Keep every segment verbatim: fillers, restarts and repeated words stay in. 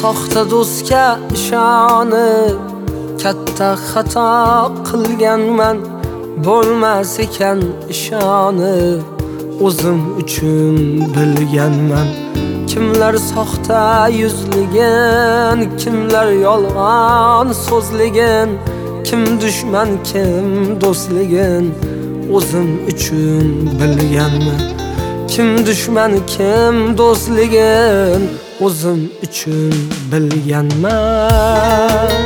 soxta do'stga ishonib katta xato qilganman. Bo'lmas ekan ishonib o'zim uchun bilganman. Kimlar soxta yuzligin, kimlar yolg'on so'zligin, kim dushman kim do'stligin o'zim uchun bilganman. Kim dushman kim do'stligin o'zim uchun bilganman.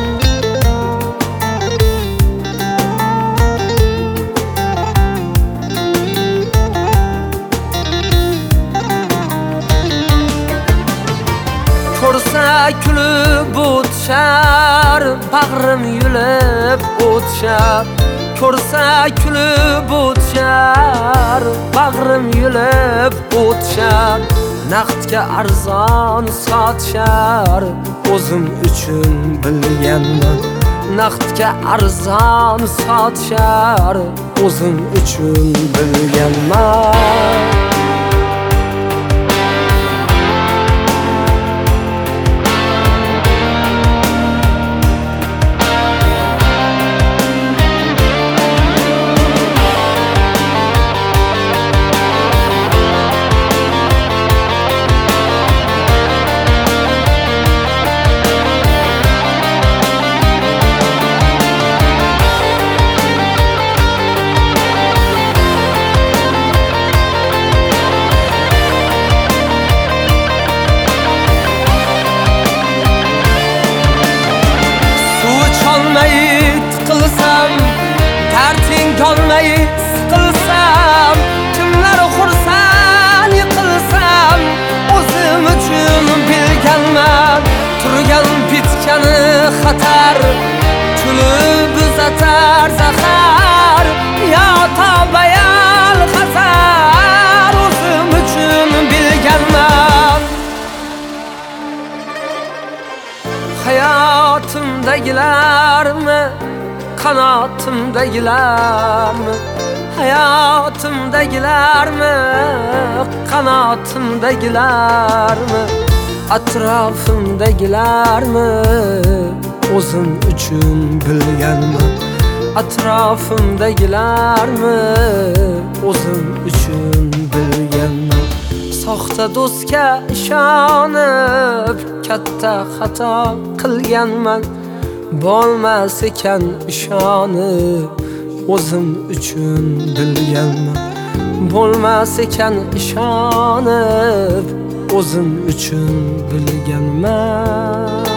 Ko'rsa kulib o'tishar, bag'rim yulib o'tishar. Ko'rsa kulib o'tishar, bag'rim yulib o'tishar. Naqdga arzon sotishar, o'zim uchun bilganman. Naqdga arzon sotishar, o'zim uchun bilganman. Qilsam, tarting olmay siqilsam, kimlar xursand yiqilsam, o'zim uchun bilganman. Turgan bitgani xatar, kulib uzatar zahar, yo tavbayal xatar, o'zim uchun bilganman. Hayotimdagilarmi, qanotimdagilarmi, hayotimdagilarmi, qanotimdagilarmi, atrofimdagilarmi, o'zim uchun bilganman. Atrofimdagilarmi, o'zim uchun bilganman. Soxta do'stga ishonib katta xato qilganman. Bo'lmas ekan ishonib o'zim uchun bilganman. Bo'lmas ekan ishonib o'zim uchun bilganman.